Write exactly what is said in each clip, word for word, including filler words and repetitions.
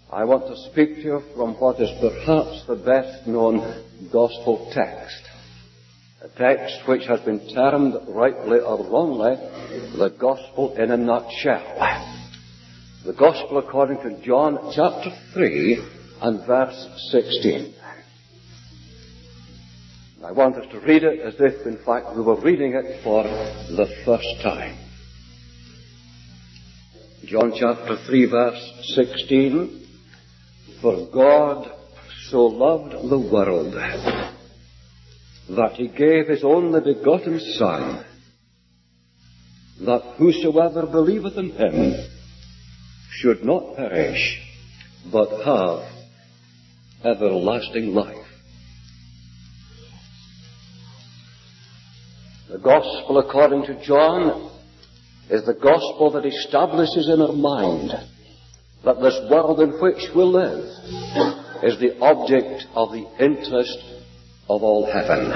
I want to speak to you from what is perhaps the best known gospel text. A text which has been termed, rightly or wrongly, the gospel in a nutshell. The gospel according to John chapter three and verse sixteen. I want us to read it as if, in fact, we were reading it for the first time. John chapter three verse sixteen. For God so loved the world that he gave his only begotten Son, that whosoever believeth in him should not perish, but have everlasting life. The gospel according to John is the gospel that establishes in our mind that this world in which we live is the object of the interest of all heaven.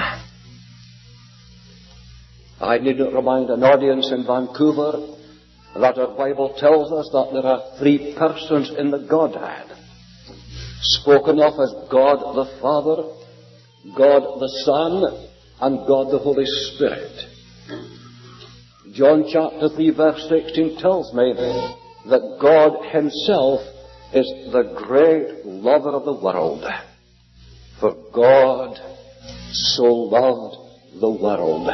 I need not remind an audience in Vancouver that our Bible tells us that there are three persons in the Godhead, spoken of as God the Father, God the Son, and God the Holy Spirit. John chapter three verse sixteen tells me that God himself is the great lover of the world. For God so loved the world.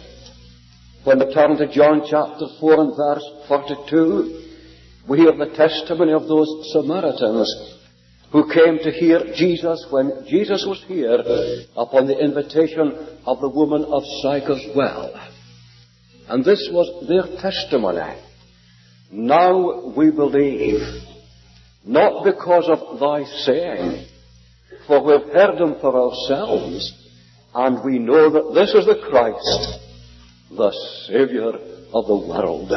When we turn to John chapter four and verse forty-two, we hear the testimony of those Samaritans who came to hear Jesus when Jesus was here upon the invitation of the woman of Sychar's well. And this was their testimony. Now we believe, not because of thy saying, for we've heard him for ourselves, and we know that this is the Christ, the Saviour of the world.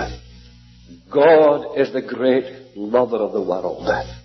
God is the great lover of the world.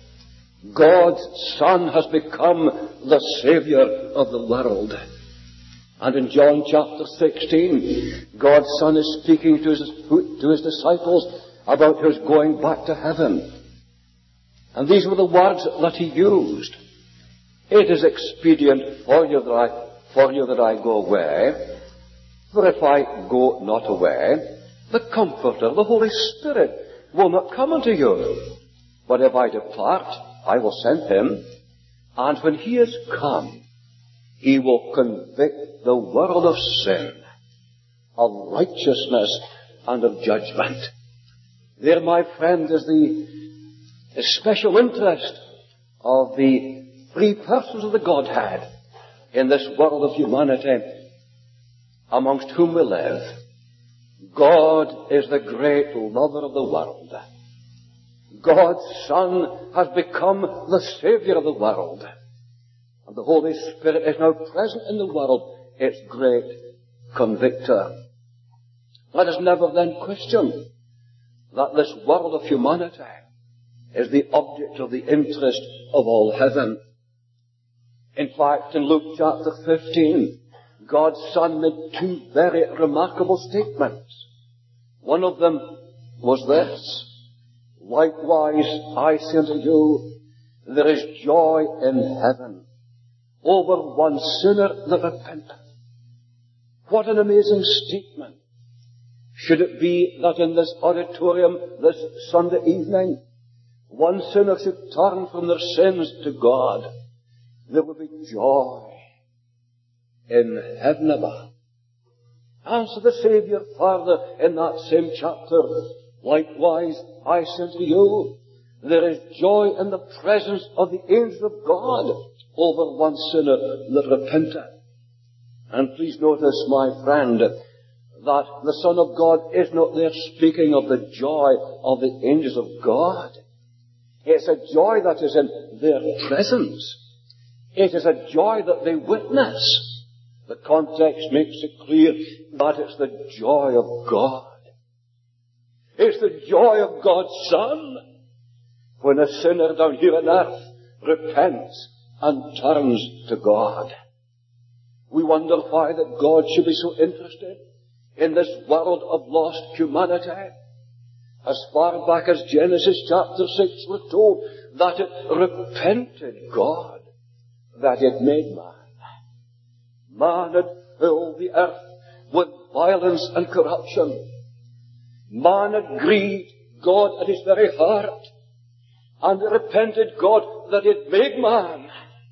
God's Son has become the Saviour of the world. And in John chapter sixteen, God's Son is speaking to his, to his disciples about his going back to heaven. And these were the words that he used. It is expedient for you that I, for you that I go away. For if I go not away, the Comforter, the Holy Spirit, will not come unto you. But if I depart, I will send him. And when he is come, he will convict the world of sin, of righteousness, and of judgment. There, my friend, is the, the special interest of the three persons of the Godhead in this world of humanity amongst whom we live. God is the great lover of the world. God's Son has become the Saviour of the world. And the Holy Spirit is now present in the world, its great convictor. Let us never then question that this world of humanity is the object of the interest of all heaven. In fact, in Luke chapter fifteen, God's Son made two very remarkable statements. One of them was this: likewise, I say unto you, there is joy in heaven over one sinner that repenteth. What an amazing statement. Should it be that in this auditorium this Sunday evening, one sinner should turn from their sins to God, there would be joy in heaven above. Answer the Saviour further in that same chapter: likewise, I say unto you, there is joy in the presence of the angels of God over one sinner that repenteth. And please notice, my friend, that the Son of God is not there speaking of the joy of the angels of God. It's a joy that is in their presence. It is a joy that they witness. The context makes it clear that it's the joy of God. It's the joy of God's Son when a sinner down here on earth repents and turns to God. We wonder why that God should be so interested in this world of lost humanity. As far back as Genesis chapter six, we're told that it repented God that it made man. Man had filled the earth with violence and corruption. Man had grieved God at his very heart, and it repented God that it made man.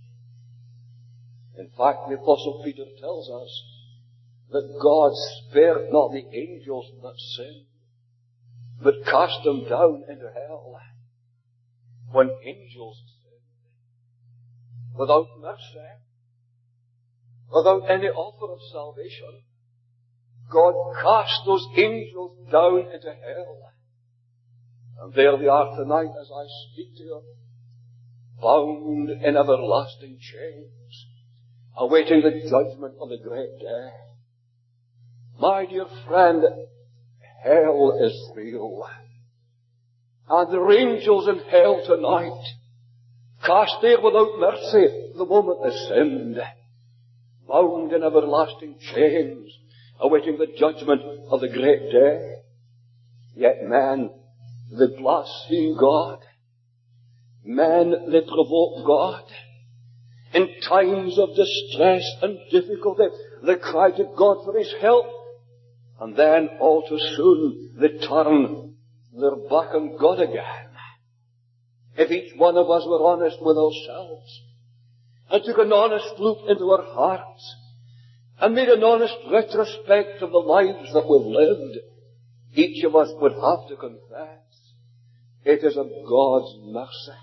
In fact, the Apostle Peter tells us that God spared not the angels that sinned, but cast them down into hell. When angels sinned, without mercy, without any offer of salvation, God cast those angels down into hell. And there they are tonight as I speak to you, bound in everlasting chains, awaiting the judgment of the great day. My dear friend, hell is real. And there are angels in hell tonight, cast there without mercy the moment they sinned, bound in everlasting chains, awaiting the judgment of the great day. Yet men, they blaspheme God. Men, they provoke God. In times of distress and difficulty, they cry to God for his help. And then all too soon they turn their back on God again. If each one of us were honest with ourselves and took an honest look into our hearts and made an honest retrospect of the lives that we've lived, each of us would have to confess it is of God's mercy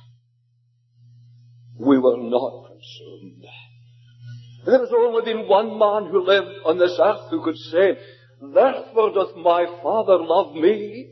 we were not consumed. There has only been one man who lived on this earth who could say, "Therefore doth my Father love me."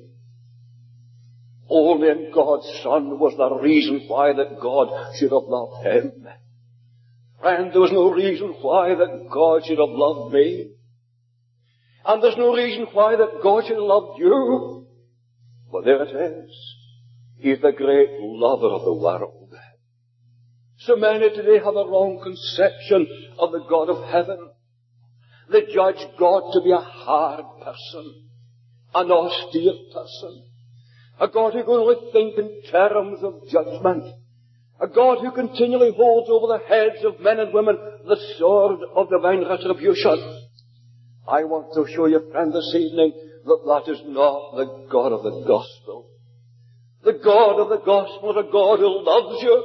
Only in God's Son was there reason why that God should have loved him. Friend, there was no reason why that God should have loved me. And there's no reason why that God should have loved you. But there it is. He's the great lover of the world. So many today have a wrong conception of the God of heaven. They judge God to be a hard person, an austere person, a God who can only think in terms of judgment, a God who continually holds over the heads of men and women the sword of divine retribution. I want to show you, friend, this evening that that is not the God of the gospel. The God of the gospel is a God who loves you,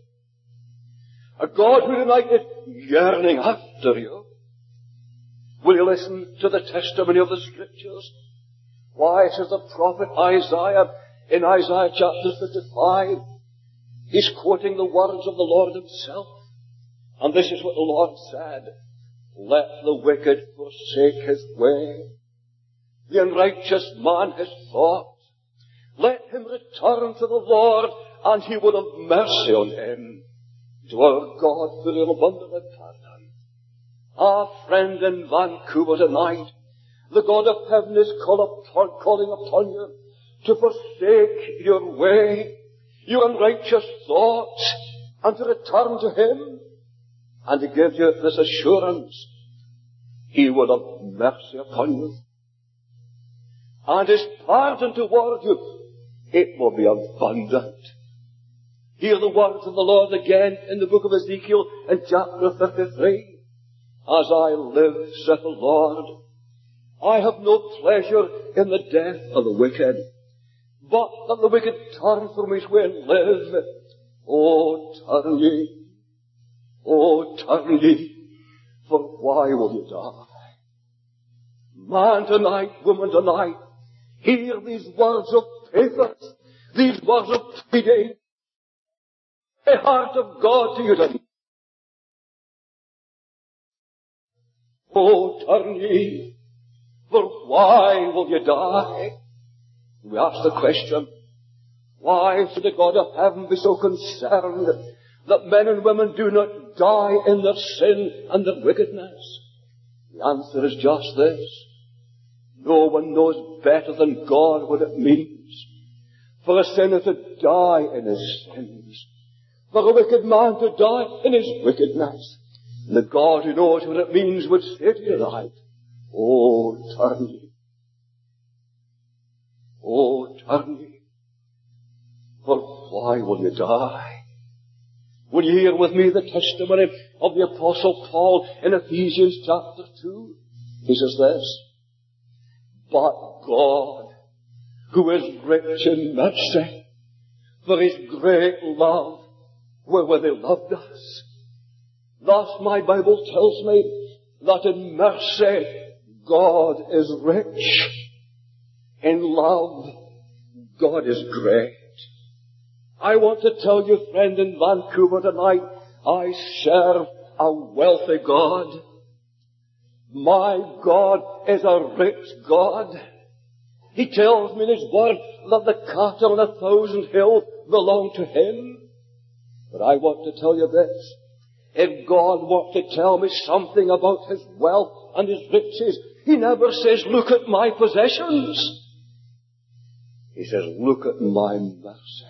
a God who tonight is yearning after you. Will you listen to the testimony of the Scriptures? Why, says the prophet Isaiah in Isaiah chapter fifty-five, he's quoting the words of the Lord himself. And this is what the Lord said: "Let the wicked forsake his way, the unrighteous man his thoughts. Let him return to the Lord, and he will have mercy on him. To our God for the abundant pardon." Ah, friend in Vancouver tonight, the God of heaven is call upon, calling upon you to forsake your way, your unrighteous thoughts, and to return to him, and to give you this assurance: he will have mercy upon you, and his pardon toward you, it will be abundant. Hear the words of the Lord again in the book of Ezekiel in chapter thirty-three. "As I live, saith the Lord, I have no pleasure in the death of the wicked, but that the wicked turn from his way and live. O turn ye, O turn ye, for why will you die?" Man tonight, woman tonight, hear these words of pathos, these words of pleading. The heart of God to you tonight. O turn ye, for why will you die? We ask the question, why should the God of heaven be so concerned that men and women do not die in their sin and their wickedness? The answer is just this: no one knows better than God what it means for a sinner to die in his sins, for a wicked man to die in his wickedness. And the God who knows what it means would say to you tonight, "Oh, turn ye. Oh, turn ye. For why will you die? Will you hear with me the testimony of the Apostle Paul in Ephesians chapter two? He says this, but God, who is rich in mercy, for his great love wherewith he loved us. Thus my Bible tells me that in mercy God is rich. In love God is great. I want to tell you, friend, in Vancouver tonight, I serve a wealthy God. My God is a rich God. He tells me in his word that the cattle on a thousand hills belong to him. But I want to tell you this. If God wants to tell me something about his wealth and his riches, he never says, look at my possessions. He says, look at my mercy.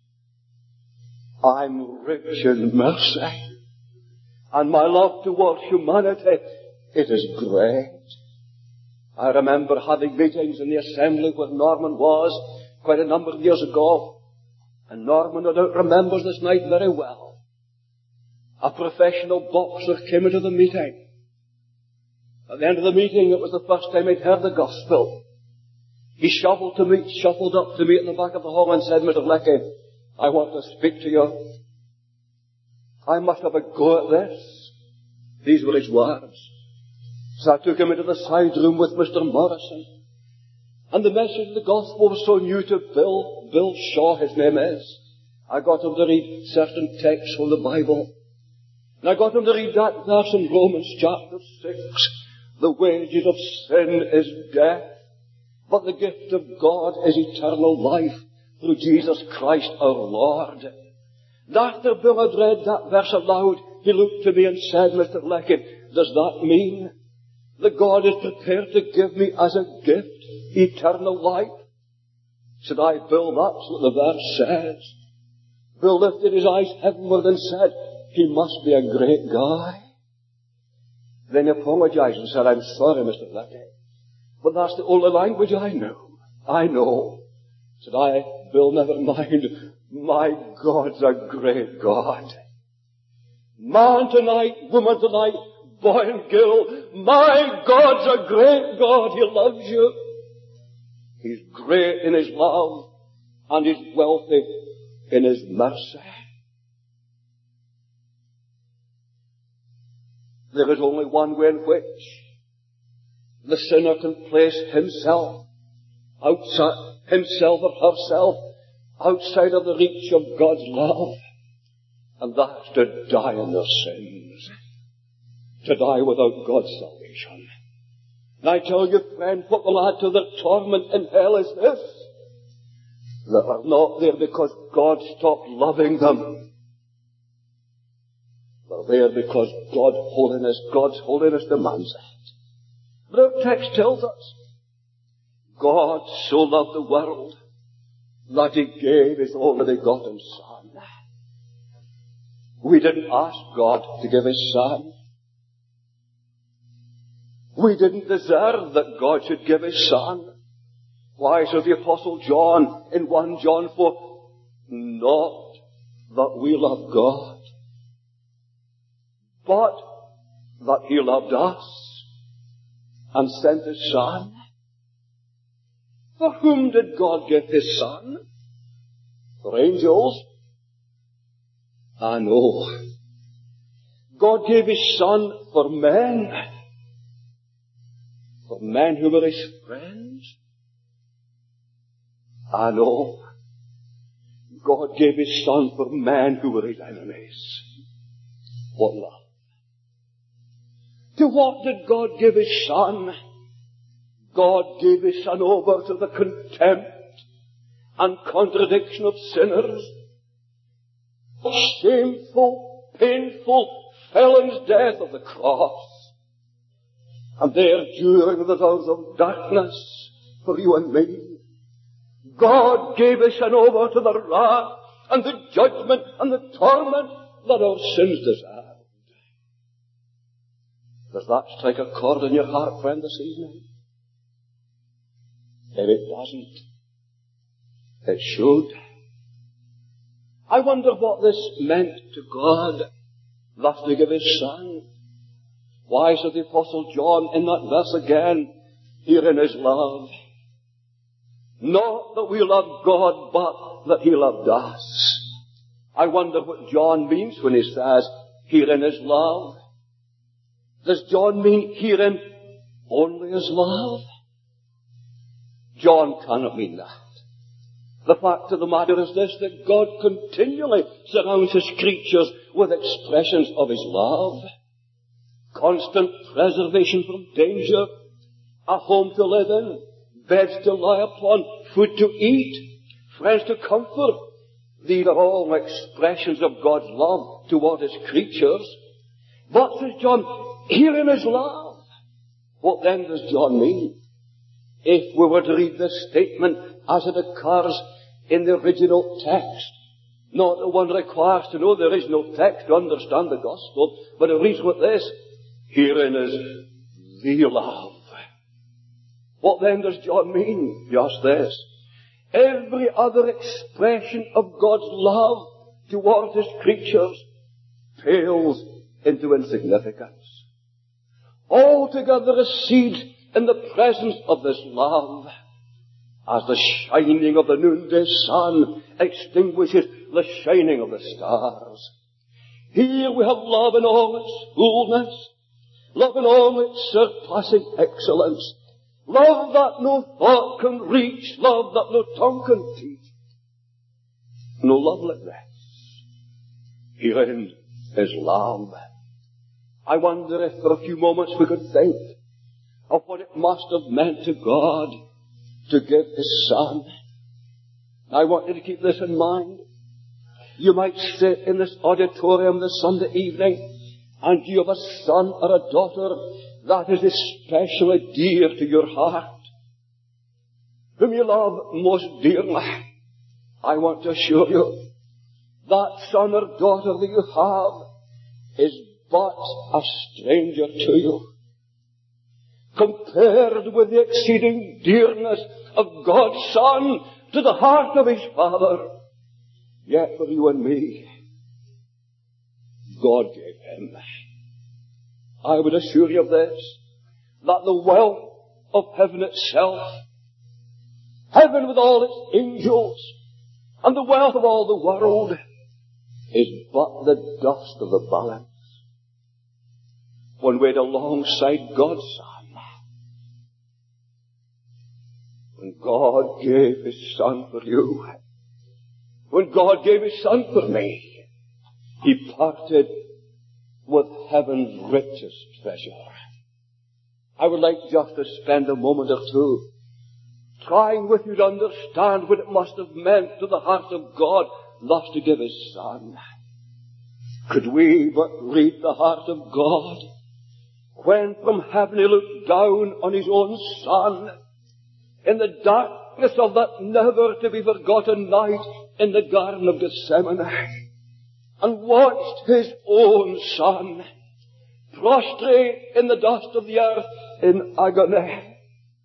I'm rich in mercy. And my love towards humanity, it is great. I remember having meetings in the assembly where Norman was quite a number of years ago. And Norman, no doubt, remembers this night very well. A professional boxer came into the meeting. At the end of the meeting, it was the first time he'd heard the gospel. He shuffled to me, shuffled up to me in the back of the hall and said, Mister Leckie, I want to speak to you. I must have a go at this. These were his words. So I took him into the side room with Mister Morrison. And the message of the gospel was so new to Bill, Bill Shaw, his name is. I got him to read certain texts from the Bible. And I got him to read that verse in Romans chapter six. The wages of sin is death, but the gift of God is eternal life through Jesus Christ our Lord. And after Bill had read that verse aloud, he looked to me and said, Mister Leckie, does that mean that God is prepared to give me as a gift eternal life? Said I, Bill, that's what the verse says. Bill lifted his eyes heavenward and said, he must be a great guy. Then he apologized and said, I'm sorry, Mister Leckie, but that's the only language I know. I know. Said I, Bill, never mind. My God's a great God. Man tonight, woman tonight, boy and girl, my God's a great God. He loves you. He's great in his love, and he's wealthy in his mercy. There is only one way in which the sinner can place himself outside, himself or herself outside of the reach of God's love, and that's to die in their sins, to die without God's salvation. And I tell you, friend, what will add to their torment in hell is this: they are not there because God stopped loving them. They're there because God holiness, God's holiness demands it. But our text tells us, God so loved the world that he gave his only begotten Son. We didn't ask God to give his Son. We didn't deserve that God should give his Son. Why, says the Apostle John in First John four, not that we love God, but that he loved us and sent his Son. For whom did God give his Son? For angels? Ah, no. God gave his Son for men. For men who were his friends? Ah, no. God gave his Son for men who were his enemies. What love! To what did God give his Son? God gave his Son over to the contempt and contradiction of sinners. Shameful, painful, felon's death of the cross. And there, during the hours of darkness for you and me, God gave his Son over to the wrath and the judgment and the torment that our sins deserved. Does that strike a chord in your heart, friend, this evening? If it doesn't, it should. I wonder what this meant to God, thus to give his Son. Why, said the Apostle John in that verse again, herein is love. Not that we love God, but that he loved us. I wonder what John means when he says, herein is love. Does John mean herein only is love? John cannot mean that. The fact of the matter is this, that God continually surrounds his creatures with expressions of his love. Constant preservation from danger, a home to live in, beds to lie upon, food to eat, friends to comfort. These are all expressions of God's love toward his creatures. But, says John, herein is love. What then does John mean? If we were to read this statement as it occurs in the original text, not that one requires to know the original text to understand the gospel, but it reads with this, herein is the love. What then does John mean? Just this. Every other expression of God's love towards his creatures pales into insignificance. Altogether recedes in the presence of this love, as the shining of the noonday sun extinguishes the shining of the stars. Here we have love in all its fullness, love in all its surpassing excellence, love that no thought can reach, love that no tongue can teach. No love like this. Herein is love. I wonder if for a few moments we could think of what it must have meant to God to give his Son. I want you to keep this in mind. You might sit in this auditorium this Sunday evening and you have a son or a daughter that is especially dear to your heart, whom you love most dearly. I want to assure you, that son or daughter that you have is but a stranger to you, compared with the exceeding dearness of God's Son to the heart of his Father. Yet for you and me, God gave him. I would assure you of this, that the wealth of heaven itself, heaven with all its angels, and the wealth of all the world, is but the dust of the balance when weighed alongside God's Son. When God gave his Son for you, when God gave his Son for me, he parted with heaven's richest treasure. I would like just to spend a moment or two trying with you to understand what it must have meant to the heart of God thus to give his Son. Could we but read the heart of God when from heaven he looked down on his own Son in the darkness of that never-to-be-forgotten night in the Garden of Gethsemane, and watched his own Son prostrate in the dust of the earth in agony,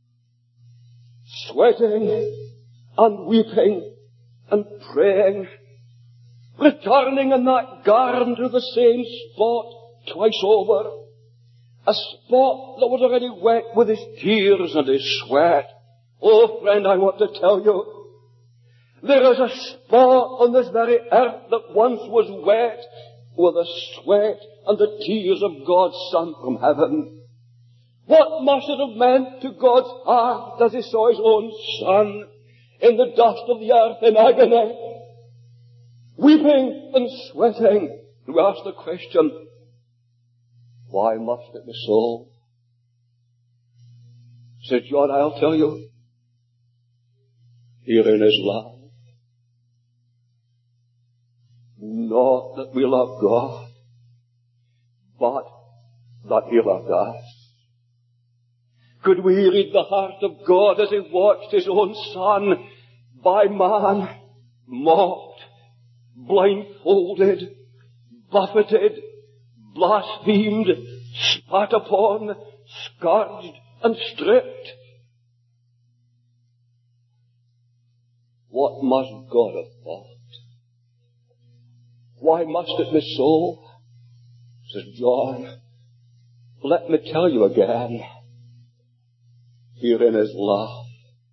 sweating and weeping and praying, returning in that garden to the same spot twice over, a spot that was already wet with his tears and his sweat. Oh, friend, I want to tell you, there is a spot on this very earth that once was wet with the sweat and the tears of God's Son from heaven. What must it have meant to God's heart as he saw his own Son in the dust of the earth in agony, weeping and sweating? We ask the question, why must it be so? Said John, I'll tell you, herein is love. Not that we love God, but that he loved us. Could we read the heart of God as he watched his own Son by man, mocked, blindfolded, buffeted, blasphemed, spat upon, scourged, and stripped? What must God have thought? why must it be so? Says John, let me tell you again, herein is love.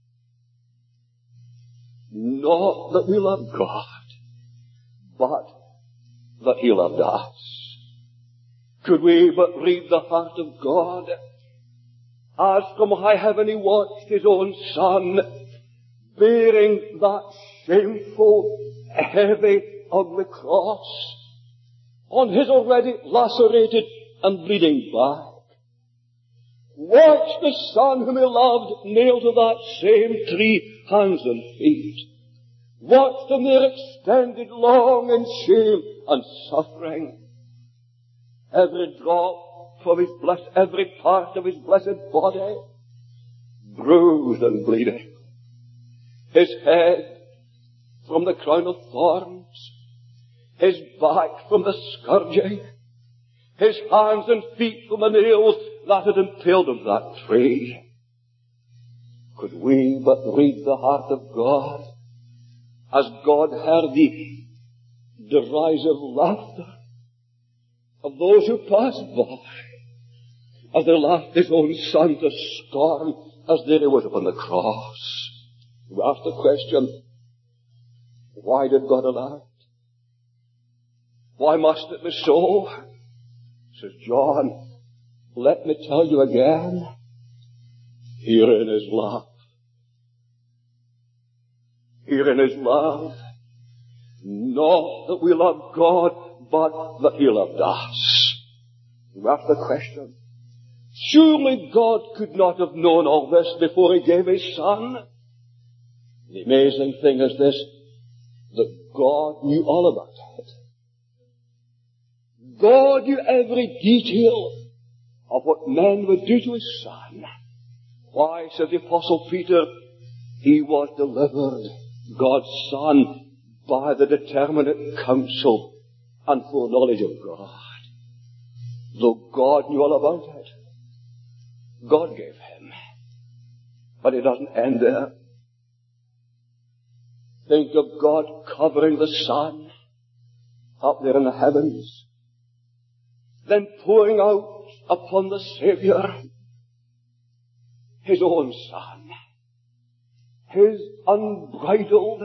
Not that we love God, but that He loved us. Could we but read the heart of God, as from high heaven He watched His own Son, bearing that shameful, heavy, ugly cross on His already lacerated and bleeding back. Watch the Son whom He loved nailed to that same tree, hands and feet. Watch them there extended long in shame and suffering. Every drop from His blessed, every part of His blessed body, bruised and bleeding. His head from the crown of thorns, His back from the scourging, His hands and feet from the nails that had impaled Him that tree. Could we but read the heart of God, as God heard the derisive laughter of those who passed by, as they laughed His own Son to scorn as there He was upon the cross. We ask the question, why did God allow it? Why must it be so? Says John, let me tell you again, herein is love. Herein is love. Not that we love God, but that He loved us. We ask the question, surely God could not have known all this before He gave His Son? The amazing thing is this, that God knew all about it. God knew every detail of what men would do to His Son. Why, said the Apostle Peter, He was delivered, God's Son, by the determinate counsel and foreknowledge of God. Though God knew all about it, God gave Him. But it doesn't end there. Think of God covering the Son up there in the heavens, then pouring out upon the Savior His own Son, His unbridled,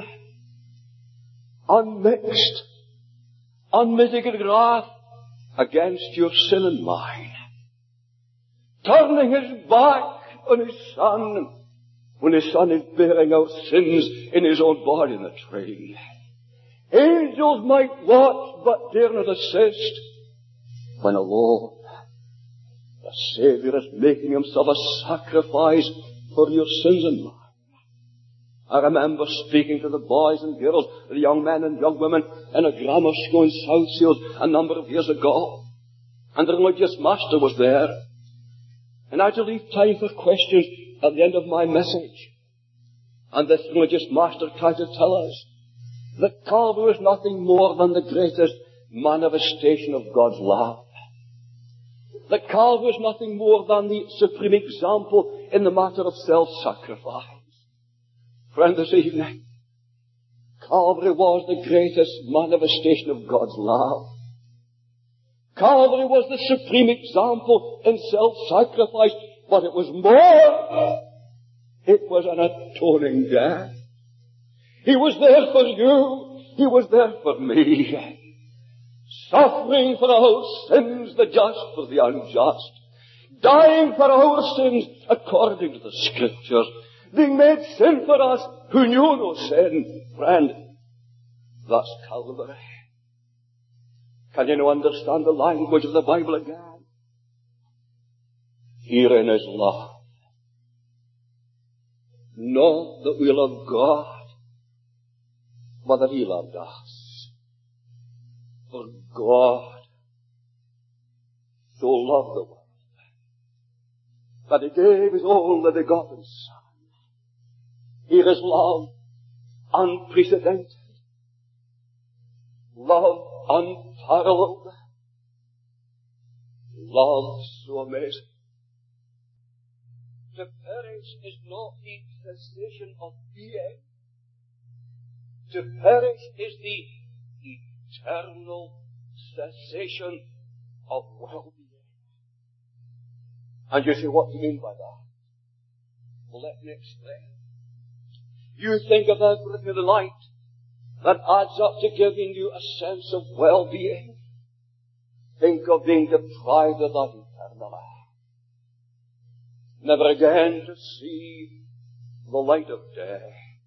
unmixed, unmitigated wrath against your sin and mine, turning His back on His Son when His Son is bearing our sins in His own body in the tree. Angels might watch but dare not assist, when alone the Savior is making Himself a sacrifice for your sins and mine. I remember speaking to the boys and girls, the young men and young women in a grammar school in Southfield a number of years ago. And the religious master was there. And I had to leave time for questions at the end of my message. And this religious master tried to tell us that Calvary is nothing more than the greatest manifestation of God's love. That Calvary is nothing more than the supreme example in the matter of self-sacrifice. Friend, this evening, Calvary was the greatest manifestation of God's love. Calvary was the supreme example in self-sacrifice, but it was more. It was an atoning death. He was there for you. He was there for me. Suffering for our sins, the just for the unjust. Dying for our sins according to the Scriptures. Being made sin for us who knew no sin. Friend, that's Calvary. Can you now understand the language of the Bible again? Herein is love. Not that we love God, but that He loved us. For God so loved the world that He gave His only begotten Son. Here is love unprecedented, love unparalleled, love so amazing. To perish is not the cessation of being. To perish is the eternal cessation of well-being. And you say, what do you mean by that? Well, let me explain. You think of everything in the night that adds up to giving you a sense of well-being. Think of being deprived of that eternally. Never again to see the light of day.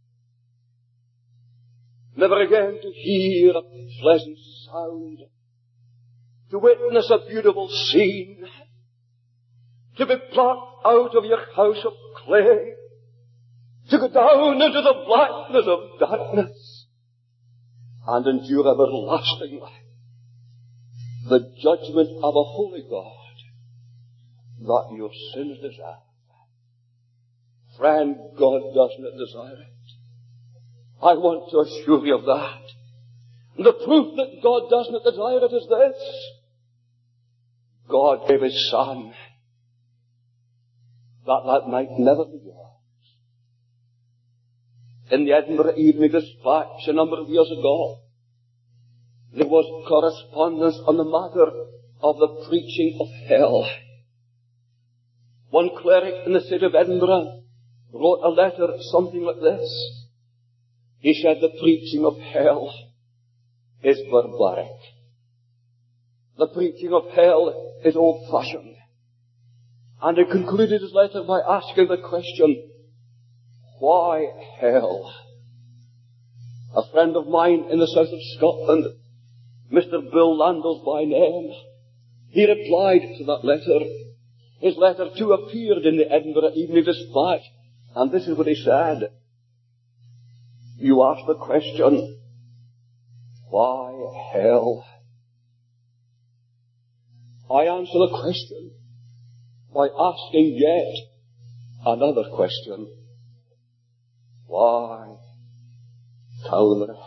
Never again to hear a pleasant sound. To witness a beautiful scene. To be plucked out of your house of clay. To go down into the blackness of darkness. And endure everlasting life. The judgment of a holy God that your sins deserve. Friend, God does not desire it. I want to assure you of that. The proof that God does not desire it is this. God gave His Son that that might never be yours. In the Edinburgh Evening Dispatch a number of years ago, there was correspondence on the matter of the preaching of hell. One cleric in the city of Edinburgh wrote a letter something like this. He said the preaching of hell is barbaric. The preaching of hell is old-fashioned. And he concluded his letter by asking the question, why hell? A friend of mine in the south of Scotland, Mister Bill Landels by name, he replied to that letter. His letter too appeared in the Edinburgh Evening Dispatch, and this is what he said. You ask the question, why hell? I answer the question by asking yet another question. Why Calvary?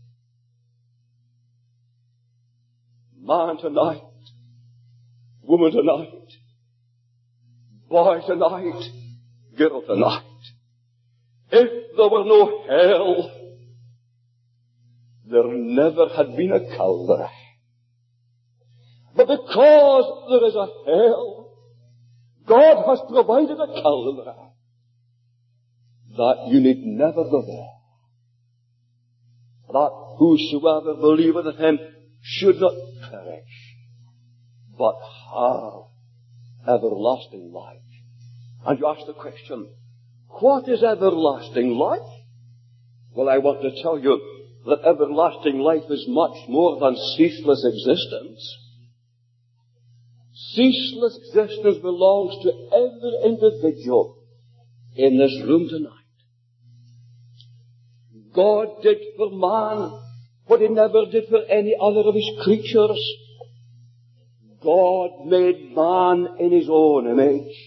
Man tonight, woman tonight, boy tonight, girl tonight. If there were no hell, there never had been a Calvary. But because there is a hell, God has provided a Calvary that you need never go there. That whosoever believeth in Him should not perish, but have everlasting life. And you ask the question, what is everlasting life? Well, I want to tell you that everlasting life is much more than ceaseless existence. Ceaseless existence belongs to every individual in this room tonight. God did for man what He never did for any other of His creatures. God made man in His own image.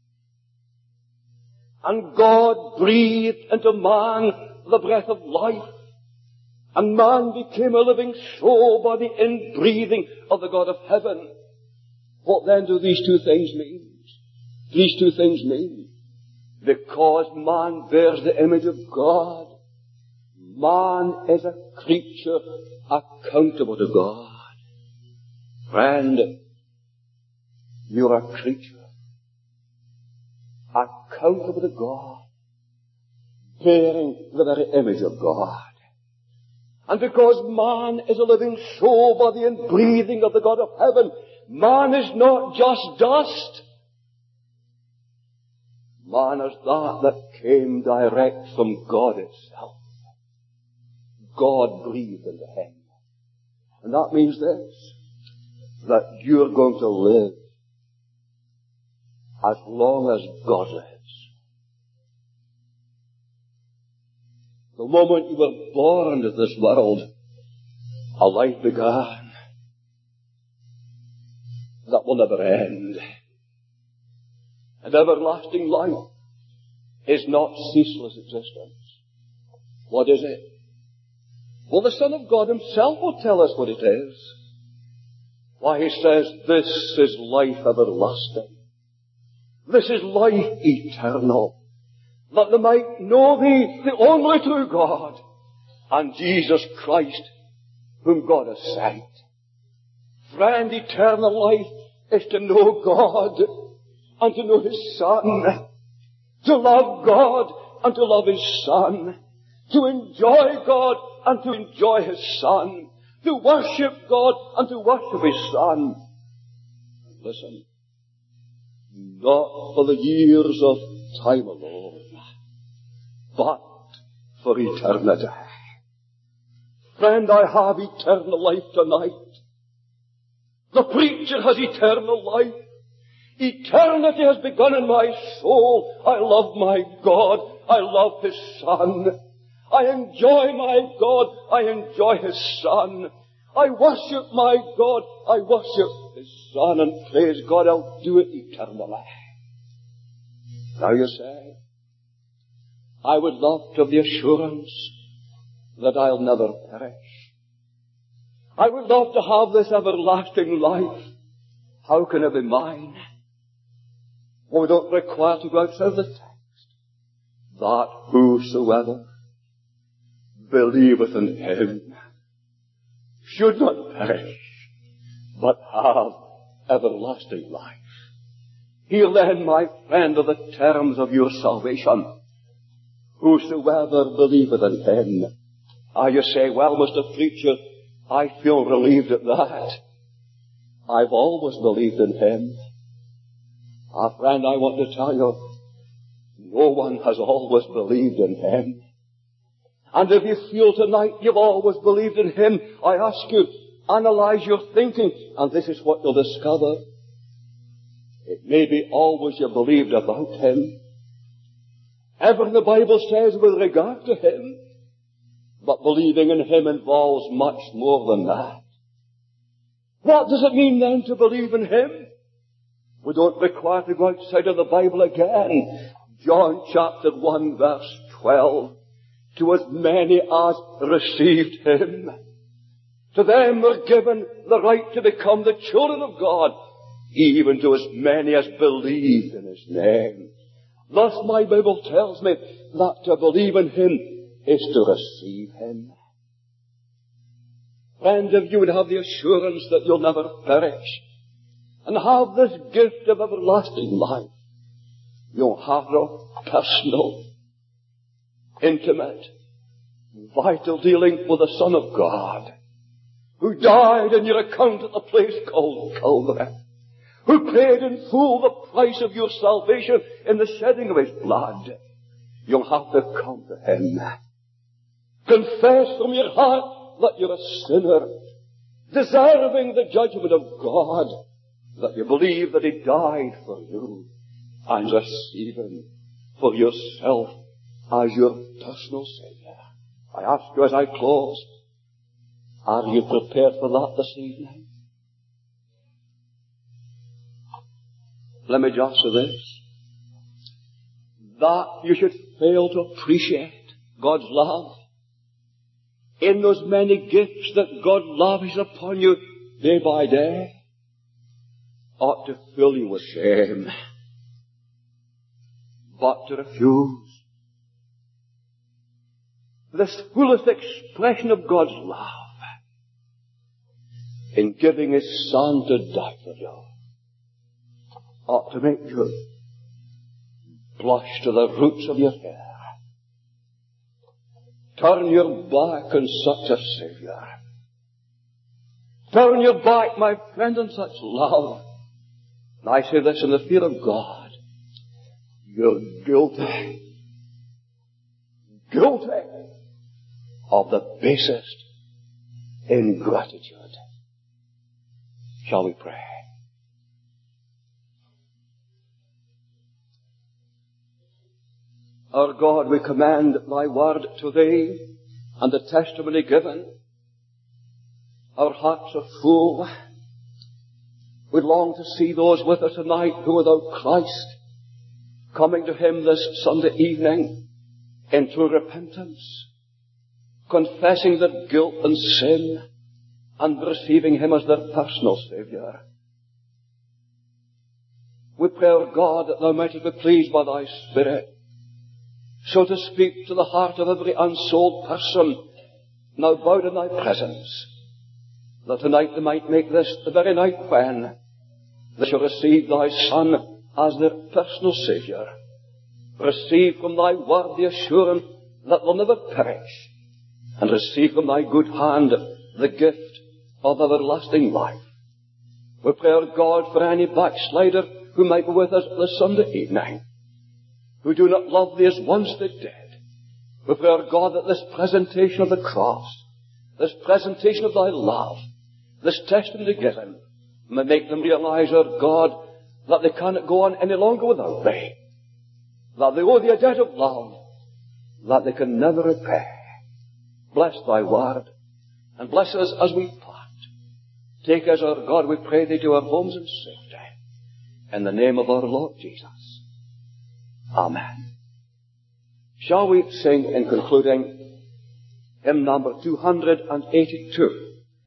And God breathed into man the breath of life. And man became a living soul by the inbreathing of the God of heaven. What then do these two things mean? These two things mean, because man bears the image of God, man is a creature accountable to God. Friend, you're a creature accountable to God, bearing the very image of God. And because man is a living soul by the inbreathing of the God of heaven, man is not just dust. Man is that that came direct from God itself. God breathed into him. And that means this, that you're going to live as long as God lives. The moment you were born into this world, a life began that will never end. And everlasting life is not ceaseless existence. What is it? Well, the Son of God Himself will tell us what it is. Why, He says, this is life everlasting. This is life eternal. That they might know Thee, the only true God, and Jesus Christ, whom God has sent. Friend, eternal life is to know God and to know His Son, to love God and to love His Son, to enjoy God and to enjoy His Son, to worship God and to worship His Son. Listen, not for the years of time alone, but for eternity. Friend, I have eternal life tonight. The preacher has eternal life. Eternity has begun in my soul. I love my God. I love His Son. I enjoy my God. I enjoy His Son. I worship my God. I worship His Son. And praise God, I'll do it eternally. Now you say, I would love to have the assurance that I'll never perish. I would love to have this everlasting life. How can it be mine? Well, we don't require to go outside the text. That whosoever believeth in Him should not perish, but have everlasting life. Here then, my friend, are the terms of your salvation. Whosoever believeth in Him. Ah, you say, well, Mister Preacher, I feel relieved at that. I've always believed in Him. Ah, friend, I want to tell you, no one has always believed in Him. And if you feel tonight you've always believed in Him, I ask you, analyze your thinking, and this is what you'll discover. It may be always you believed about Him. Everything the Bible says with regard to Him. But believing in Him involves much more than that. What does it mean then to believe in Him? We don't require to go outside of the Bible again. John chapter one verse twelve. To as many as received Him, to them were given the right to become the children of God, even to as many as believed in His name. Thus my Bible tells me that to believe in Him is to receive Him. Friend, if you would have the assurance that you'll never perish and have this gift of everlasting life, you'll have no personal, intimate, vital dealing with the Son of God, who died in your account at the place called Calvary, who paid in full the price of your salvation in the shedding of His blood. You'll have to come to Him. Confess from your heart that you're a sinner, deserving the judgment of God, that you believe that He died for you, and receive Him for yourself as your personal Savior. I ask you as I close, are you prepared for that this evening? Let me just say this, that you should fail to appreciate God's love in those many gifts that God lavishes upon you day by day, ought to fill you with shame. But to refuse this fullest expression of God's love in giving His Son to die for you ought to make you blush to the roots of your hair. Turn your back on such a Savior. Turn your back, my friend, on such love. And I say this in the fear of God. You're guilty. Guilty of the basest ingratitude. Shall we pray? Our God, we commend Thy word to Thee and the testimony given. Our hearts are full. We long to see those with us tonight who without Christ coming to Him this Sunday evening in true repentance, confessing their guilt and sin and receiving Him as their personal Savior. We pray, our God, that Thou mightest be pleased by Thy Spirit so to speak to the heart of every unsouled person now bowed in Thy presence, that tonight they might make this the very night when they shall receive thy Son as their personal Saviour. Receive from thy word the assurance that they'll never perish, and receive from thy good hand the gift of everlasting life. We pray, our God, for any backslider who might be with us this Sunday evening, who do not love thee as once they did. We pray, our God, that this presentation of the cross, this presentation of thy love, this testimony given, may make them realize, our God, that they cannot go on any longer without thee, that they owe thee a debt of love that they can never repay. Bless thy word, and bless us as we part. Take us, our God, we pray thee, to our homes in safety. In the name of our Lord Jesus. Amen. Shall we sing in concluding hymn number two hundred eighty-two?